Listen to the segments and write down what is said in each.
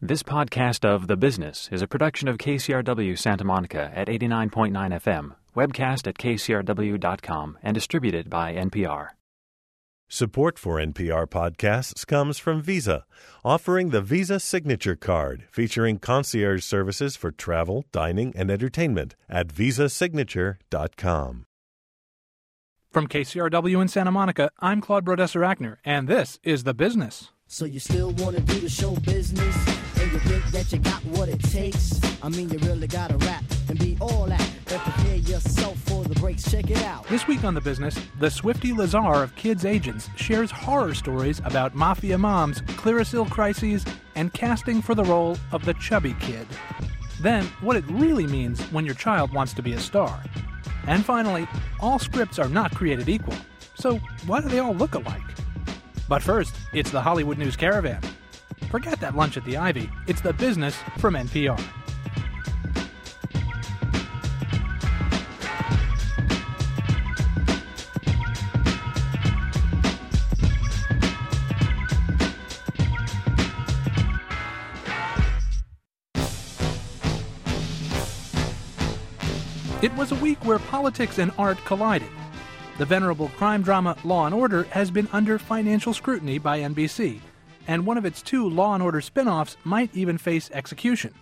This podcast of The Business is a production of KCRW Santa Monica at 89.9 FM, webcast at kcrw.com, and distributed by NPR. Support for NPR podcasts comes from Visa, offering the Visa Signature Card, featuring concierge services for travel, dining, and entertainment at visasignature.com. From KCRW in Santa Monica, I'm Claude Brodesser-Akner, and this is The Business. So you still want to do the show business, and you think that you got what it takes? I mean, you really got to rap and be all that, but prepare yourself for the breaks. Check it out. This week on The Business, the Swifty Lazar of Kids Agents shares horror stories about mafia moms, Clearasil crises, and casting for the role of the chubby kid. Then, what it really means when your child wants to be a star. And finally, all scripts are not created equal, so why do they all look alike? But first, it's the Hollywood News Caravan. Forget that lunch at the Ivy. It's The Business from NPR. It was a week where politics and art collided. The venerable crime drama Law & Order has been under financial scrutiny by NBC, and one of its two Law & Order spin-offs might even face execution.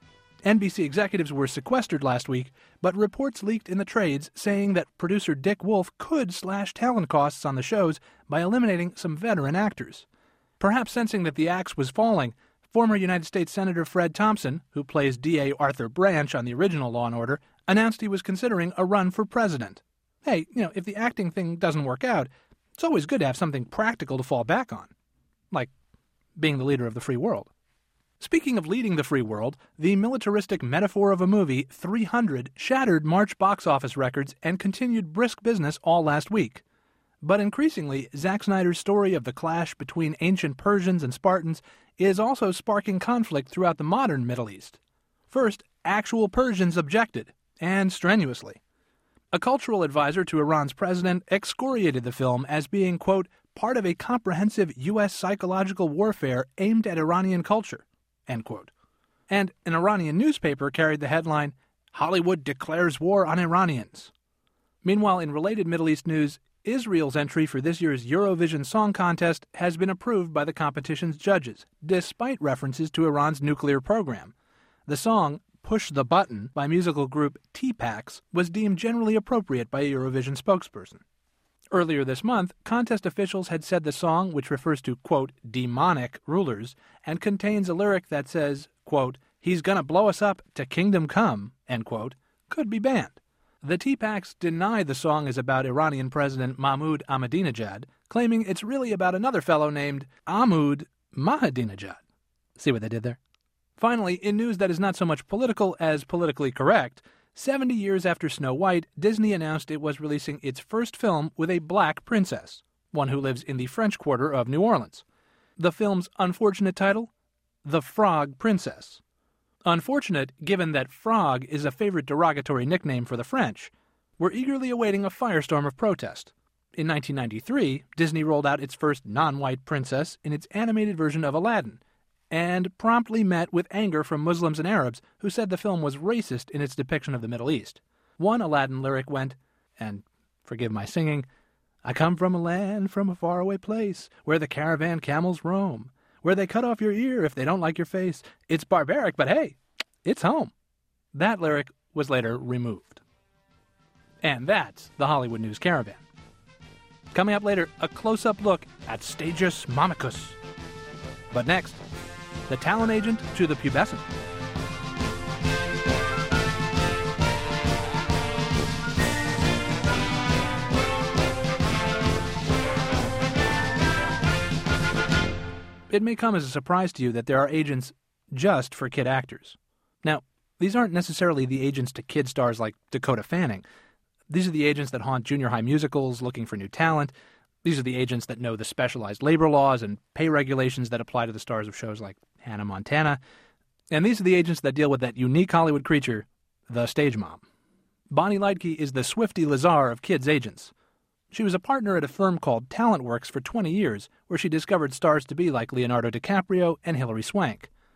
NBC executives were sequestered last week, but reports leaked in the trades saying that producer Dick Wolf could slash talent costs on the shows by eliminating some veteran actors. Perhaps sensing that the axe was falling, former United States Senator Fred Thompson, who plays D.A. Arthur Branch on the original Law & Order, announced he was considering a run for president. Hey, if the acting thing doesn't work out, it's always good to have something practical to fall back on. Like being the leader of the free world. Speaking of leading the free world, the militaristic metaphor of a movie, 300, shattered March box office records and continued brisk business all last week. But increasingly, Zack Snyder's story of the clash between ancient Persians and Spartans is also sparking conflict throughout the modern Middle East. First, actual Persians objected, and strenuously. A cultural advisor to Iran's president excoriated the film as being, quote, part of a comprehensive U.S. psychological warfare aimed at Iranian culture, end quote. And an Iranian newspaper carried the headline, Hollywood declares war on Iranians. Meanwhile, in related Middle East news, Israel's entry for this year's Eurovision Song Contest has been approved by the competition's judges, despite references to Iran's nuclear program. The song, Push the Button, by musical group T-Pax, was deemed generally appropriate by a Eurovision spokesperson. Earlier this month, contest officials had said the song, which refers to, quote, demonic rulers, and contains a lyric that says, quote, he's gonna blow us up to kingdom come, end quote, could be banned. The T-Pax denied the song is about Iranian President Mahmoud Ahmadinejad, claiming it's really about another fellow named Ahmad Mahadinejad. See what they did there? Finally, in news that is not so much political as politically correct, 70 years after Snow White, Disney announced it was releasing its first film with a black princess, one who lives in the French Quarter of New Orleans. The film's unfortunate title? The Frog Princess. Unfortunate, given that frog is a favorite derogatory nickname for the French. We're eagerly awaiting a firestorm of protest. In 1993, Disney rolled out its first non-white princess in its animated version of Aladdin, and promptly met with anger from Muslims and Arabs who said the film was racist in its depiction of the Middle East. One Aladdin lyric went, and forgive my singing, I come from a land from a faraway place where the caravan camels roam, where they cut off your ear if they don't like your face. It's barbaric, but hey, it's home. That lyric was later removed. And that's the Hollywood News Caravan. Coming up later, a close-up look at Stagius Momicus. But next, the talent agent to the pubescent. It may come as a surprise to you that there are agents just for kid actors. Now, these aren't necessarily the agents to kid stars like Dakota Fanning. These are the agents that haunt junior high musicals looking for new talent. These are the agents that know the specialized labor laws and pay regulations that apply to the stars of shows like Hannah Montana. And these are the agents that deal with that unique Hollywood creature, the stage mom. Bonnie Leitke is the Swifty Lazar of kids' agents. She was a partner at a firm called TalentWorks for 20 years, where she discovered stars to be like Leonardo DiCaprio and Hilary Swank.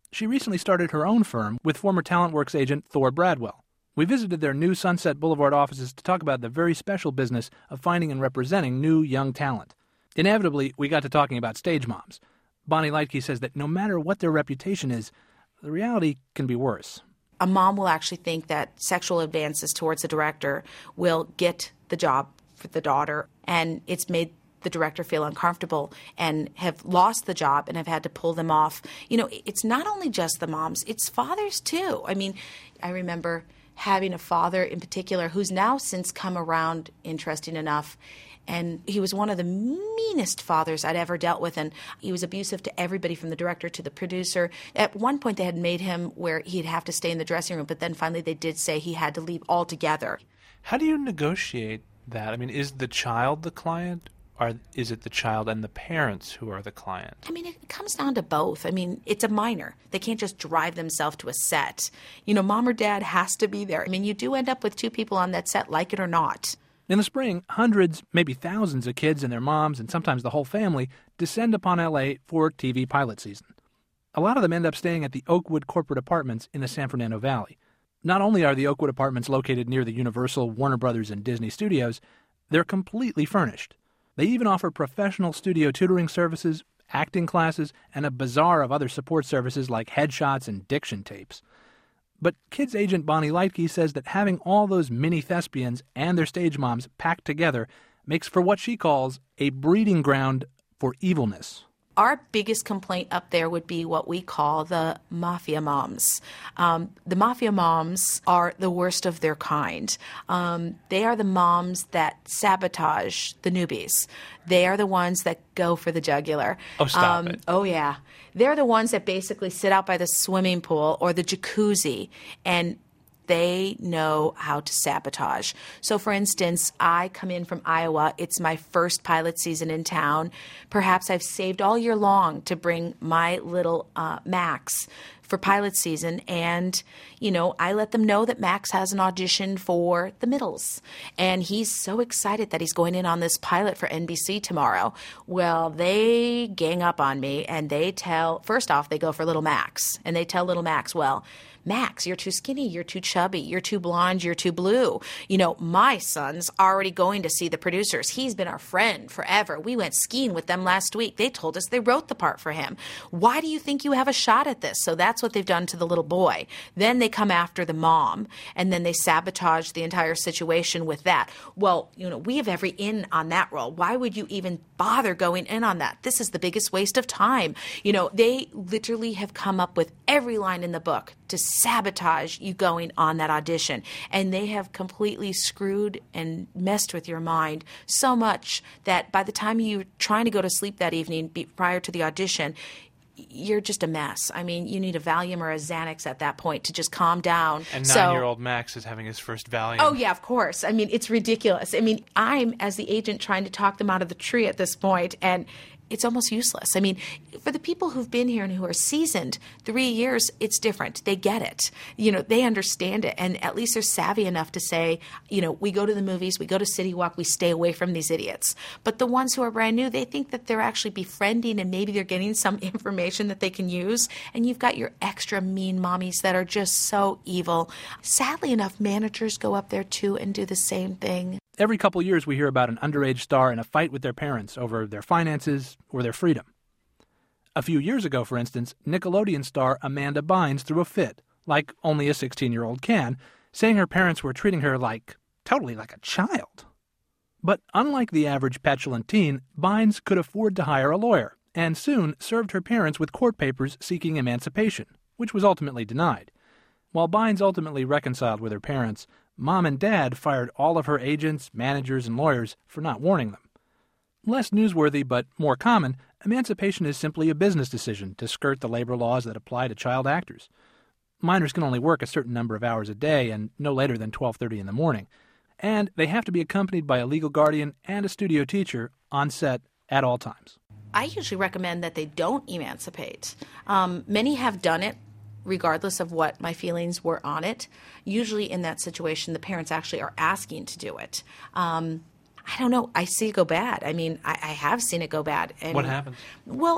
She recently started her own firm with former TalentWorks agent Thor Bradwell. We visited their new Sunset Boulevard offices to talk about the very special business of finding and representing new young talent. Inevitably, we got to talking about stage moms. Bonnie Lightke says that no matter what their reputation is, the reality can be worse. A mom will actually think that sexual advances towards the director will get the job for the daughter, and it's made the director feel uncomfortable and have lost the job and have had to pull them off. You know, it's not only just the moms, it's fathers too. I mean, I remember having a father in particular who's now since come around, interesting enough, and he was one of the meanest fathers I'd ever dealt with, and he was abusive to everybody from the director to the producer. At one point they had made him where he'd have to stay in the dressing room, but then finally they did say he had to leave altogether. How do you negotiate that? I mean, is the child the client? Or is it the child and the parents who are the client? I mean, it comes down to both. I mean, it's a minor. They can't just drive themselves to a set. You know, mom or dad has to be there. I mean, you do end up with two people on that set, like it or not. In the spring, hundreds, maybe thousands of kids and their moms, and sometimes the whole family, descend upon L.A. for TV pilot season. A lot of them end up staying at the Oakwood corporate apartments in the San Fernando Valley. Not only are the Oakwood apartments located near the Universal, Warner Brothers, and Disney studios, they're completely furnished. They even offer professional studio tutoring services, acting classes, and a bazaar of other support services like headshots and diction tapes. But kids agent Bonnie Lightke says that having all those mini thespians and their stage moms packed together makes for what she calls a breeding ground for evilness. Our biggest complaint up there would be what we call the mafia moms. The mafia moms are the worst of their kind. They are the moms that sabotage the newbies. They are the ones that go for the jugular. Oh, stop it. Oh, yeah. They're the ones that basically sit out by the swimming pool or the jacuzzi, and they know how to sabotage. So, for instance, I come in from Iowa. It's my first pilot season in town. Perhaps I've saved all year long to bring my little Max for pilot season. And, you know, I let them know that Max has an audition for the middles. And he's so excited that he's going in on this pilot for NBC tomorrow. Well, they gang up on me and they tell, first off, they go for little Max. And they tell little Max, well, Max, you're too skinny, you're too chubby, you're too blonde, you're too blue. You know, my son's already going to see the producers. He's been our friend forever. We went skiing with them last week. They told us they wrote the part for him. Why do you think you have a shot at this? So that's what they've done to the little boy. Then they come after the mom, and then they sabotage the entire situation with that. Well, you know, we have every in on that role. Why would you even bother going in on that? This is the biggest waste of time. You know, they literally have come up with every line in the book to sabotage you going on that audition. And they have completely screwed and messed with your mind so much that by the time you're trying to go to sleep that evening prior to the audition, you're just a mess. I mean, you need a Valium or a Xanax at that point to just calm down. And 9-year-old Max is having his first Valium. Oh, yeah, of course. I mean, it's ridiculous. I mean, I'm, as the agent, trying to talk them out of the tree at this point, and it's almost useless. I mean, for the people who've been here and who are seasoned, 3 years, it's different. They get it. You know, they understand it. And at least they're savvy enough to say, you know, we go to the movies, we go to City Walk, we stay away from these idiots. But the ones who are brand new, they think that they're actually befriending and maybe they're getting some information that they can use. And you've got your extra mean mommies that are just so evil. Sadly enough, managers go up there too and do the same thing. Every couple years we hear about an underage star in a fight with their parents over their finances or their freedom. A few years ago, for instance, Nickelodeon star Amanda Bynes threw a fit, like only a 16-year-old can, saying her parents were treating her totally like a child. But unlike the average petulant teen, Bynes could afford to hire a lawyer, and soon served her parents with court papers seeking emancipation, which was ultimately denied. While Bynes ultimately reconciled with her parents, Mom and Dad fired all of her agents, managers, and lawyers for not warning them. Less newsworthy but more common, emancipation is simply a business decision to skirt the labor laws that apply to child actors. Minors can only work a certain number of hours a day and no later than 12:30 in the morning. And they have to be accompanied by a legal guardian and a studio teacher on set at all times. I usually recommend that they don't emancipate. Many have done it regardless of what my feelings were on it. Usually in that situation, the parents actually are asking to do it. I don't know. I see it go bad. I mean, I have seen it go bad. And, what happens? Well,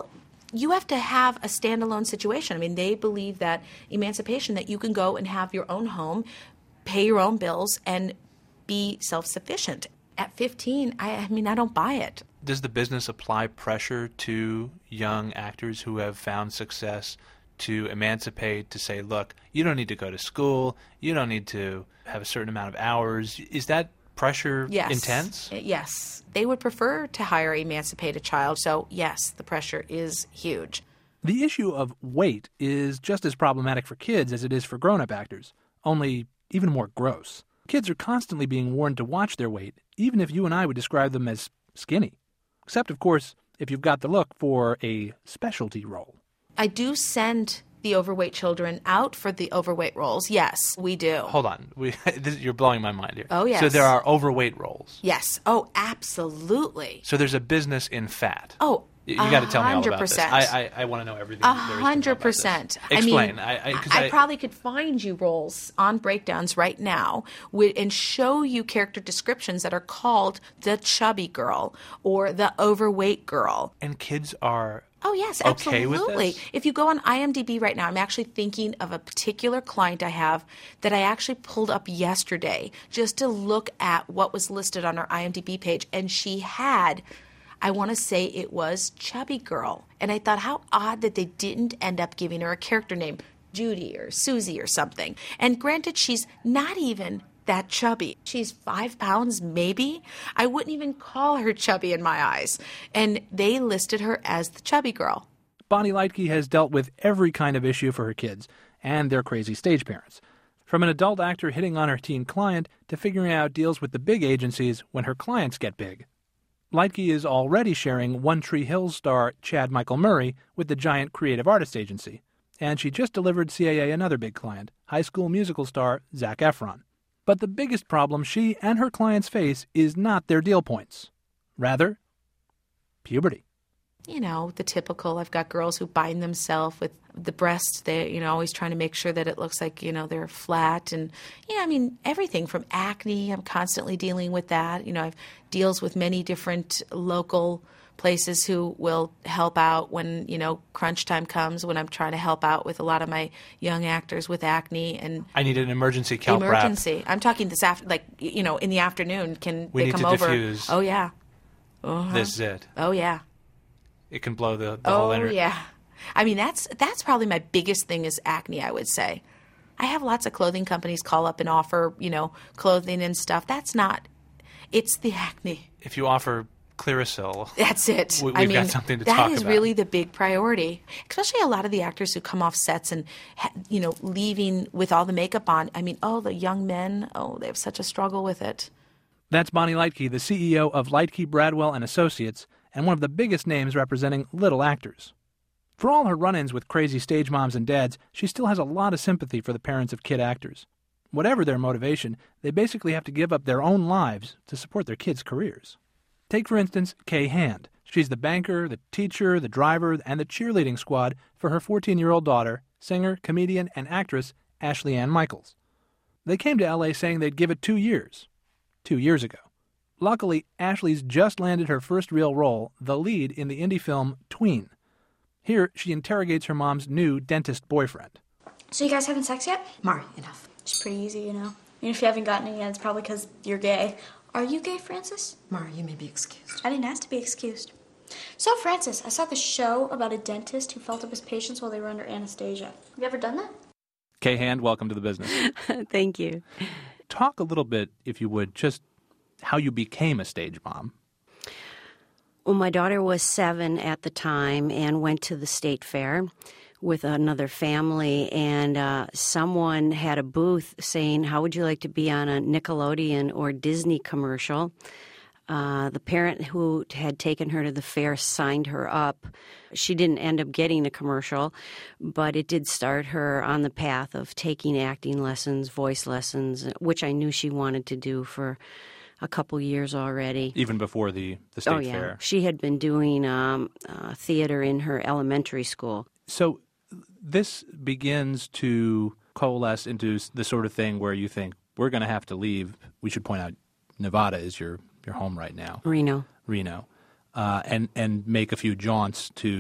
you have to have a standalone situation. I mean, they believe that emancipation, that you can go and have your own home, pay your own bills, and be self-sufficient. At 15, I mean, I don't buy it. Does the business apply pressure to young actors who have found success to emancipate, to say, look, you don't need to go to school, you don't need to have a certain amount of hours? Is that pressure intense? Yes. They would prefer to hire emancipate a child, so yes, the pressure is huge. The issue of weight is just as problematic for kids as it is for grown-up actors, only even more gross. Kids are constantly being warned to watch their weight, even if you and I would describe them as skinny. Except, of course, if you've got the look for a specialty role. I do send the overweight children out for the overweight roles. Yes, we do. Hold on. You're blowing my mind here. Oh, yes. So there are overweight roles. Yes. Oh, absolutely. So there's a business in fat. Oh, you got to tell me all about this. 100%. I want to know everything. 100%. Explain. I probably could find you roles on Breakdowns right now and show you character descriptions that are called the chubby girl or the overweight girl. And kids are... Oh, yes, okay absolutely. With this? If you go on IMDb right now, I'm actually thinking of a particular client I have that I actually pulled up yesterday just to look at what was listed on her IMDb page. And she had, I want to say it was Chubby Girl. And I thought, how odd that they didn't end up giving her a character name, Judy or Susie or something. And granted, she's not even that chubby. She's 5 pounds, maybe. I wouldn't even call her chubby in my eyes. And they listed her as the chubby girl. Bonnie Lightke has dealt with every kind of issue for her kids and their crazy stage parents. From an adult actor hitting on her teen client to figuring out deals with the big agencies when her clients get big. Lightke is already sharing One Tree Hill star Chad Michael Murray with the giant creative artist agency. And she just delivered CAA another big client, High School Musical star Zac Efron. But the biggest problem she and her clients face is not their deal points. Rather, puberty. You know, the typical, I've got girls who bind themselves with the breasts. They, always trying to make sure that it looks like, they're flat. And, everything from acne. I'm constantly dealing with that. I've deals with many different local places who will help out when, crunch time comes, when I'm trying to help out with a lot of my young actors with acne. And I need an emergency kelp wrap. Emergency. I'm talking this in the afternoon. Can we they need come to over? Diffuse. Oh, yeah. Uh-huh. This is it. Oh, yeah. It can blow the whole energy. Oh, yeah. I mean, that's probably my biggest thing is acne, I would say. I have lots of clothing companies call up and offer, clothing and stuff. That's not – it's the acne. If you offer Clearasil. That's it. We've got something to talk about. That is really the big priority, especially a lot of the actors who come off sets and, leaving with all the makeup on. I mean, the young men, they have such a struggle with it. That's Bonnie Lightke, the CEO of Lightke, Bradwell & Associates, and one of the biggest names representing little actors. For all her run-ins with crazy stage moms and dads, she still has a lot of sympathy for the parents of kid actors. Whatever their motivation, they basically have to give up their own lives to support their kids' careers. Take, for instance, Kay Hand. She's the banker, the teacher, the driver, and the cheerleading squad for her 14-year-old daughter, singer, comedian, and actress Ashley Ann Michaels. They came to L.A. saying they'd give it 2 years. 2 years ago. Luckily, Ashley's just landed her first real role, the lead in the indie film Tween. Here, she interrogates her mom's new dentist boyfriend. So you guys having sex yet? Mari, enough. It's pretty easy, Even if you haven't gotten it yet, it's probably because you're gay. Are you gay, Francis? Mari, you may be excused. I didn't ask to be excused. So, Francis, I saw the show about a dentist who felt up his patients while they were under anesthesia. Have you ever done that? Kay Hand, welcome to the business. Thank you. Talk a little bit, if you would, just how you became a stage mom. Well, my daughter was 7 at the time and went to the state fair with another family, and someone had a booth saying, how would you like to be on a Nickelodeon or Disney commercial? The parent who had taken her to the fair signed her up. She didn't end up getting the commercial, but it did start her on the path of taking acting lessons, voice lessons, which I knew she wanted to do for a couple years already. Even before the state fair? She had been doing theater in her elementary school. So this begins to coalesce into the sort of thing where you think, we're going to have to leave. We should point out Nevada is your home right now. Reno. And make a few jaunts to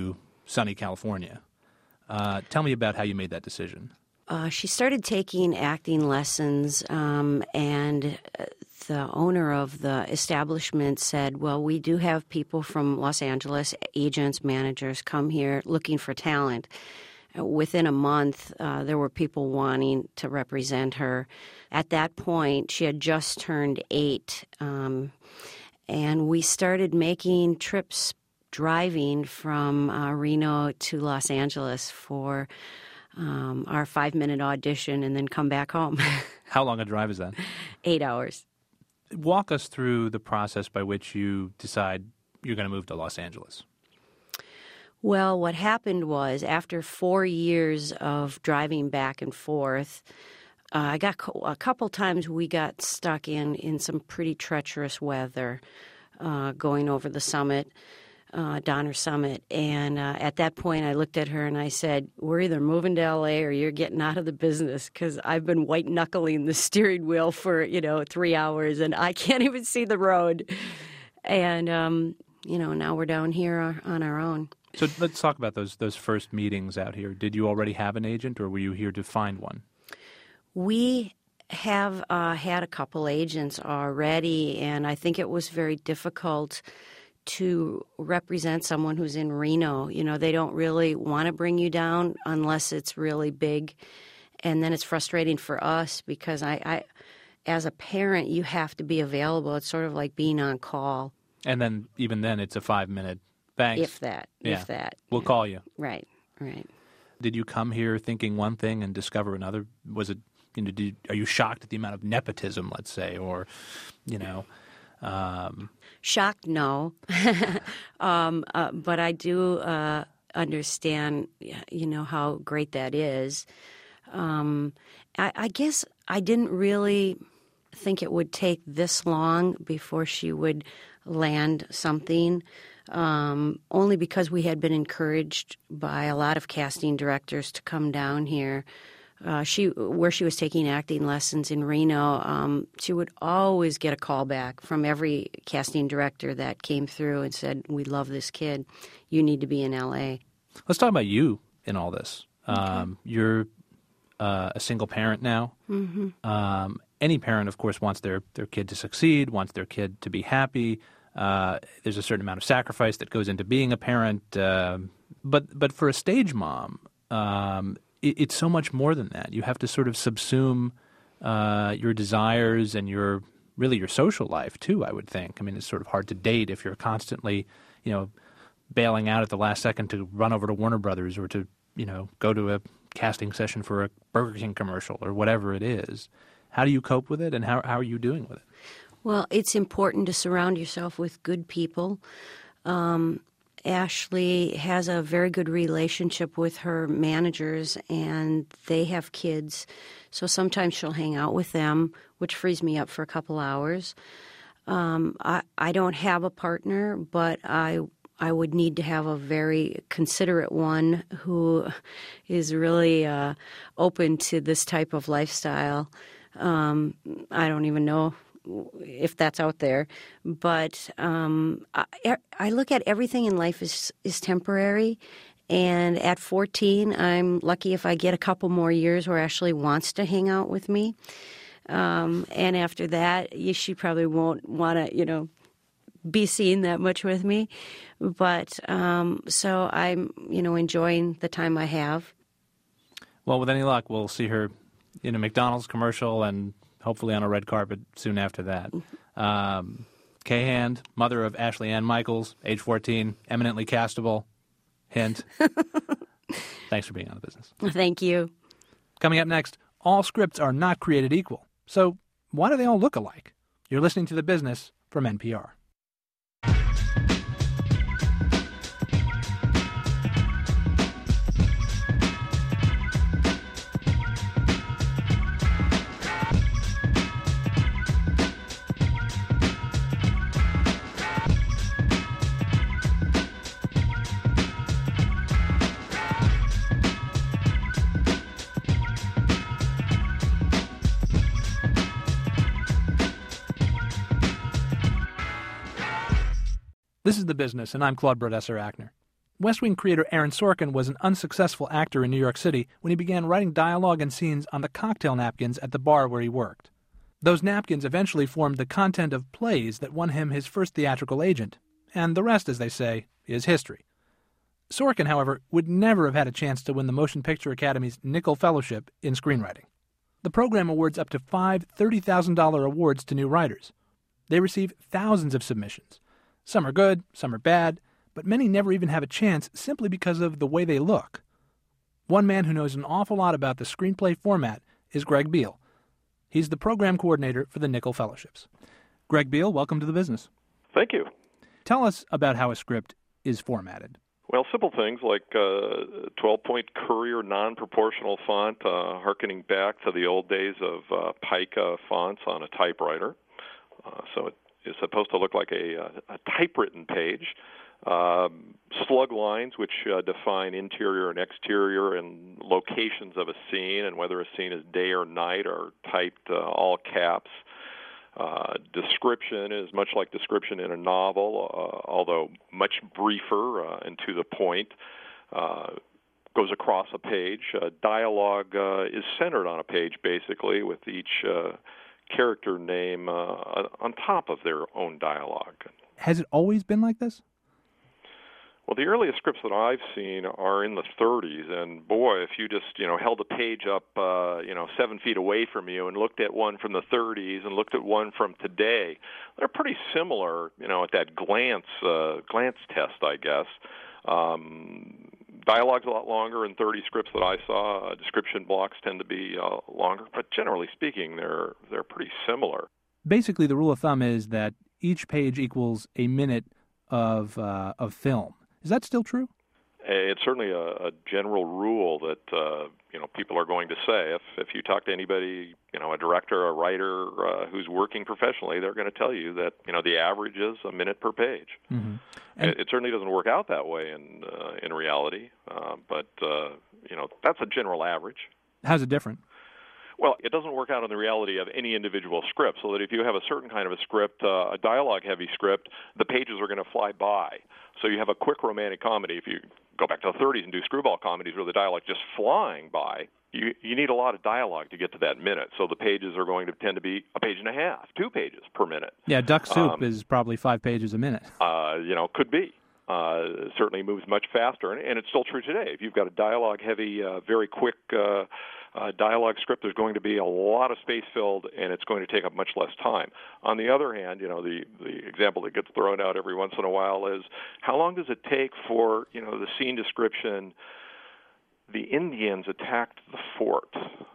sunny California. Tell me about how you made that decision. She started taking acting lessons, and the owner of the establishment said, well, we do have people from Los Angeles, agents, managers, come here looking for talent. Within a month, there were people wanting to represent her. At that point, she had just turned 8, and we started making trips driving from Reno to Los Angeles for our 5-minute audition and then come back home. How long a drive is that? 8 hours. Walk us through the process by which you decide you're going to move to Los Angeles. Well, what happened was after 4 years of driving back and forth, I got a couple times we got stuck in some pretty treacherous weather going over the summit. Donner Summit, and at that point I looked at her and I said, we're either moving to L.A. or you're getting out of the business, because I've been white-knuckling the steering wheel for, 3 hours and I can't even see the road. And, now we're down here on our own. So let's talk about those first meetings out here. Did you already have an agent, or were you here to find one? We have had a couple agents already, and I think it was very difficult to represent someone who's in Reno. They don't really want to bring you down unless it's really big. And then it's frustrating for us because I as a parent, you have to be available. It's sort of like being on call. And then even then, it's a 5-minute thanks. If that. We'll call you. Right. Did you come here thinking one thing and discover another? Was it, are you shocked at the amount of nepotism, let's say, or, Shocked, no. But I do understand, how great that is. I guess I didn't really think it would take this long before she would land something, only because we had been encouraged by a lot of casting directors to come down here. Where she was taking acting lessons in Reno, she would always get a call back from every casting director that came through and said, we love this kid. You need to be in L.A. Let's talk about you in all this. Okay. You're a single parent now. Mm-hmm. Any parent, of course, wants their kid to succeed, wants their kid to be happy. There's a certain amount of sacrifice that goes into being a parent. But for a stage mom, it's so much more than that. You have to sort of subsume your desires and your social life too, I would think. I mean, it's sort of hard to date if you're constantly, bailing out at the last second to run over to Warner Brothers or to, go to a casting session for a Burger King commercial or whatever it is. How do you cope with it, and how are you doing with it? Well, it's important to surround yourself with good people. Ashley has a very good relationship with her managers, and they have kids. So sometimes she'll hang out with them, which frees me up for a couple hours. I don't have a partner, but I would need to have a very considerate one who is really open to this type of lifestyle. I don't even know if that's out there, but I look at everything in life is temporary, and at 14, I'm lucky if I get a couple more years where Ashley wants to hang out with me, and after that, she probably won't want to, be seen that much with me, but so I'm, enjoying the time I have. Well, with any luck, we'll see her in a McDonald's commercial and hopefully on a red carpet soon after that. Kay Hand, mother of Ashley Ann Michaels, age 14, eminently castable. Hint. Thanks for being on The Business. Thank you. Coming up next, all scripts are not created equal. So why do they all look alike? You're listening to The Business from NPR. This is The Business, and I'm Claude Brodesser-Akner. West Wing creator Aaron Sorkin was an unsuccessful actor in New York City when he began writing dialogue and scenes on the cocktail napkins at the bar where he worked. Those napkins eventually formed the content of plays that won him his first theatrical agent, and the rest, as they say, is history. Sorkin, however, would never have had a chance to win the Motion Picture Academy's Nicholl Fellowship in screenwriting. The program awards up to 5 $30,000 awards to new writers. They receive thousands of submissions. Some are good, some are bad, but many never even have a chance simply because of the way they look. One man who knows an awful lot about the screenplay format is Greg Beal. He's the program coordinator for the Nicholl Fellowships. Greg Beal, welcome to the business. Thank you. Tell us about how a script is formatted. Well, simple things like 12-point Courier non-proportional font, hearkening back to the old days of pica fonts on a typewriter. So it is supposed to look like a typewritten page. Slug lines, which define interior and exterior and locations of a scene, and whether a scene is day or night, are typed all caps. Description is much like description in a novel, although much briefer and to the point. Goes across a page. Dialogue is centered on a page, basically, with each character name on top of their own dialogue. Has it always been like this? Well, the earliest scripts that I've seen are in the 30s, and boy, if you just, held a page up, 7 feet away from you and looked at one from the 30s and looked at one from today, they're pretty similar, at that glance test, I guess. Dialogue's a lot longer in 30 scripts that I saw. Description blocks tend to be longer, but generally speaking, they're pretty similar. Basically, the rule of thumb is that each page equals a minute of film. Is that still true? It's certainly a general rule that people are going to say. If you talk to anybody, a director, a writer who's working professionally, they're going to tell you that the average is a minute per page. Mm-hmm. It certainly doesn't work out that way in reality, but that's a general average. How's it different? Well, it doesn't work out in the reality of any individual script, so that if you have a certain kind of a script, a dialogue-heavy script, the pages are going to fly by. So you have a quick romantic comedy. If you go back to the 30s and do screwball comedies where the dialogue just flying by, you need a lot of dialogue to get to that minute. So the pages are going to tend to be a page and a half, 2 pages per minute. Yeah, Duck Soup is probably 5 pages a minute. Could be. Certainly moves much faster, and it's still true today. If you've got a dialogue-heavy, very quick dialogue script, there's going to be a lot of space filled, and it's going to take up much less time. On the other hand, the example that gets thrown out every once in a while is, how long does it take for, the scene description, the Indians attacked the fort?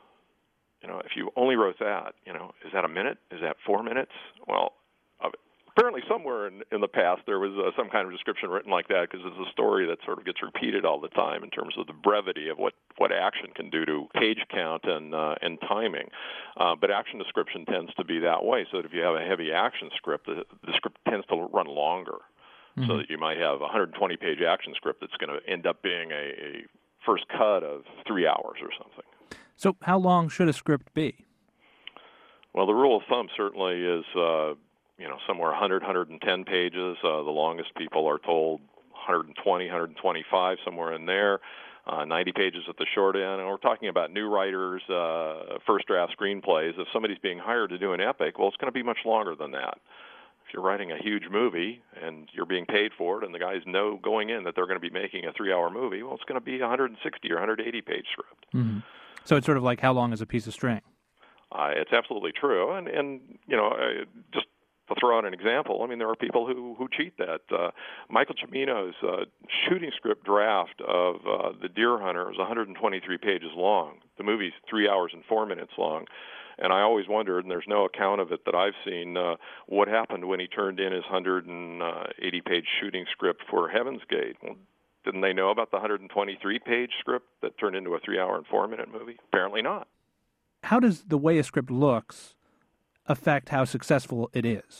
If you only wrote that, is that a minute? Is that 4 minutes? Well, apparently somewhere in the past there was some kind of description written like that, because it's a story that sort of gets repeated all the time in terms of the brevity of what action can do to page count and timing. But action description tends to be that way, so that if you have a heavy action script, the script tends to run longer. Mm-hmm. So that you might have a 120-page action script that's going to end up being a first cut of 3 hours or something. So how long should a script be? Well, the rule of thumb certainly is somewhere 100, 110 pages. The longest people are told 120, 125, somewhere in there. 90 pages at the short end. And we're talking about new writers, first draft screenplays. If somebody's being hired to do an epic, well, it's going to be much longer than that. If you're writing a huge movie and you're being paid for it, and the guys know going in that they're going to be making a 3-hour movie, well, it's going to be a 160 or 180-page script. Mm-hmm. So it's sort of like how long is a piece of string? It's absolutely true. And just to throw out an example, there are people who cheat that. Michael Cimino's shooting script draft of The Deer Hunter is 123 pages long. The movie's 3 hours and 4 minutes long. And I always wondered, and there's no account of it that I've seen, what happened when he turned in his 180-page shooting script for Heaven's Gate. Well, didn't they know about the 123-page script that turned into a 3-hour and 4-minute movie? Apparently not. How does the way a script looks affect how successful it is?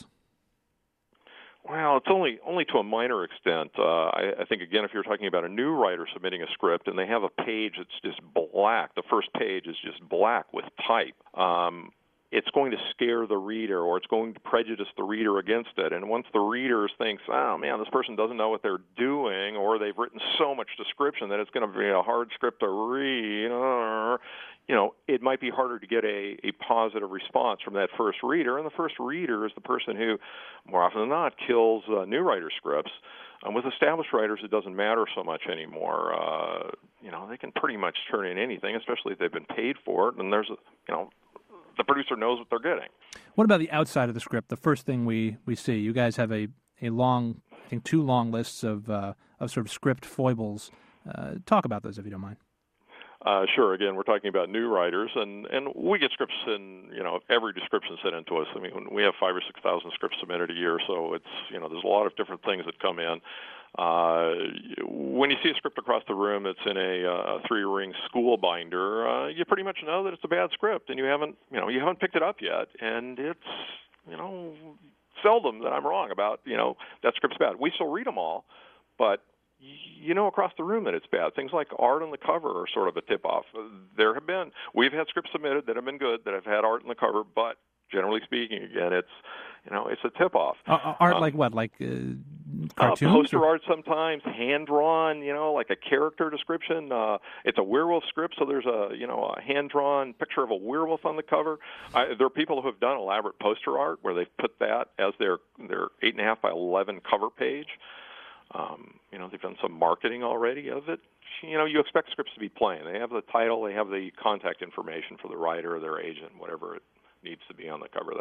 Well, it's only to a minor extent. I think, again, if you're talking about a new writer submitting a script and they have a page that's just black, the first page is just black with type, it's going to scare the reader, or it's going to prejudice the reader against it. And once the reader thinks, oh, man, this person doesn't know what they're doing, or they've written so much description that it's going to be a hard script to read, it might be harder to get a positive response from that first reader. And the first reader is the person who, more often than not, kills new writer scripts. With established writers, it doesn't matter so much anymore. They can pretty much turn in anything, especially if they've been paid for it. And there's, the producer knows what they're getting. What about the outside of the script? The first thing we see, you guys have a long, I think 2 long lists of sort of script foibles. Talk about those if you don't mind. Sure. Again, we're talking about new writers, and we get scripts in, every description sent in to us. I mean, we have 5,000 or 6,000 scripts submitted a year, so it's, there's a lot of different things that come in. When you see a script across the room that's in a 3-ring school binder, you pretty much know that it's a bad script, and you haven't picked it up yet, and it's, seldom that I'm wrong about, that script's bad. We still read them all, but across the room that it's bad. Things like art on the cover are sort of a tip-off. We've had scripts submitted that have been good, that have had art on the cover, but generally speaking, again, it's a tip-off. Art like what? Like cartoons? Poster art sometimes, hand-drawn, like a character description. It's a werewolf script, so there's a hand-drawn picture of a werewolf on the cover. There are people who have done elaborate poster art where they've put that as their 8.5 by 11 cover page. They've done some marketing already of it. You expect scripts to be plain. They have the title, they have the contact information for the writer or their agent, whatever it needs to be on the cover.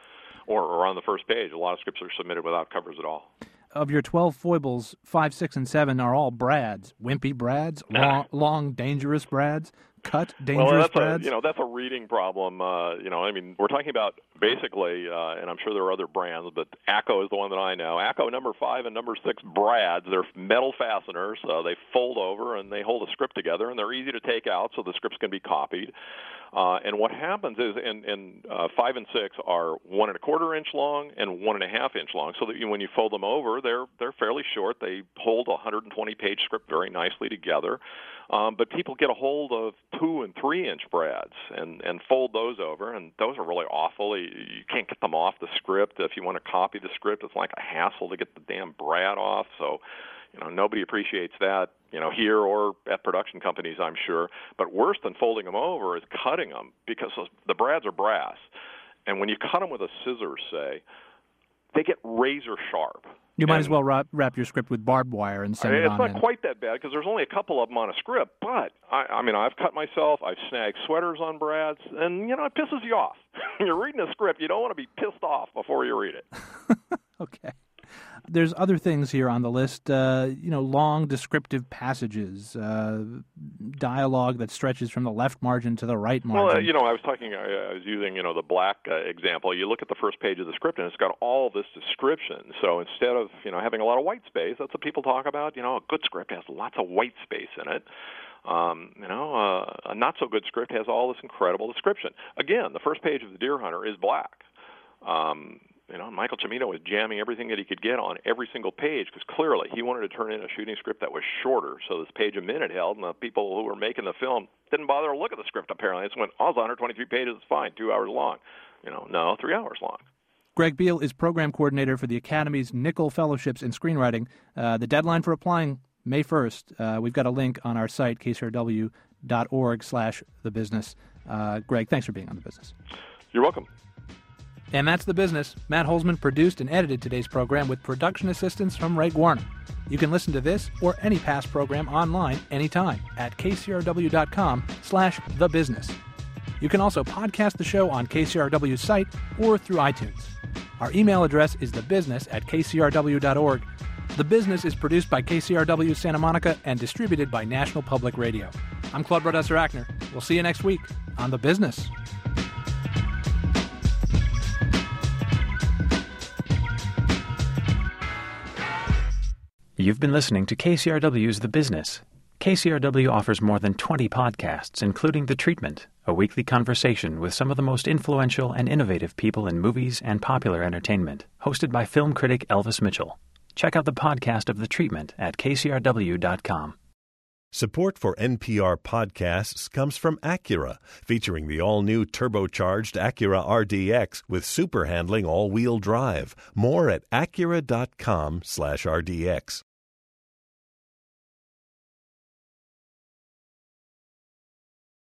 Or on the first page. A lot of scripts are submitted without covers at all. Of your 12 foibles, 5, 6, and 7 are all Brads. Wimpy Brads, long, dangerous Brads, cut, dangerous Brads. That's a reading problem. We're talking about basically, and I'm sure there are other brands, but ACO is the one that I know. ACO number 5 and number 6 Brads. They're metal fasteners. They fold over and they hold a script together, and they're easy to take out so the scripts can be copied. And what happens is, and 5 and 6 are 1 1/4 inch long and 1 1/2 inch long, so that when you fold them over, they're fairly short. They hold a 120-page script very nicely together. But people get a hold of 2 and 3 inch Brads and fold those over, and those are really awful. You can't get them off the script. If you want to copy the script, it's like a hassle to get the damn Brad off. So, nobody appreciates that, here or at production companies, I'm sure. But worse than folding them over is cutting them, because the Brads are brass. And when you cut them with a scissors, say, they get razor sharp. You might as well wrap your script with barbed wire and send it on in. It's not quite that bad, because there's only a couple of them on a script. But, I've cut myself. I've snagged sweaters on Brads, and, it pisses you off. You're reading a script. You don't want to be pissed off before you read it. Okay. There's other things here on the list, long descriptive passages, dialogue that stretches from the left margin to the right margin. Well, I was using, the black example. You look at the first page of the script, and it's got all this description. So instead of, having a lot of white space, that's what people talk about. A good script has lots of white space in it. A not-so-good script has all this incredible description. Again, the first page of The Deer Hunter is black. Michael Cimino was jamming everything that he could get on every single page, because clearly he wanted to turn in a shooting script that was shorter, so this page a minute held, and the people who were making the film didn't bother to look at the script, apparently. It went, it's 123 pages, it's fine, 2 hours long. No, 3 hours long. Greg Beal is program coordinator for the Academy's Nicholl Fellowships in Screenwriting. The deadline for applying, May 1st. We've got a link on our site, kcrw.org/thebusiness. Greg, thanks for being on The Business. You're welcome. And that's The Business. Matt Holzman produced and edited today's program with production assistance from Ray Guarna. You can listen to this or any past program online anytime at kcrw.com/thebusiness. You can also podcast the show on KCRW's site or through iTunes. Our email address is thebusiness@kcrw.org. The Business is produced by KCRW Santa Monica and distributed by National Public Radio. I'm Claude Brodesser-Achner. We'll see you next week on The Business. You've been listening to KCRW's The Business. KCRW offers more than 20 podcasts, including The Treatment, a weekly conversation with some of the most influential and innovative people in movies and popular entertainment, hosted by film critic Elvis Mitchell. Check out the podcast of The Treatment at kcrw.com. Support for NPR podcasts comes from Acura, featuring the all-new turbocharged Acura RDX with super handling all-wheel drive. More at Acura.com/RDX.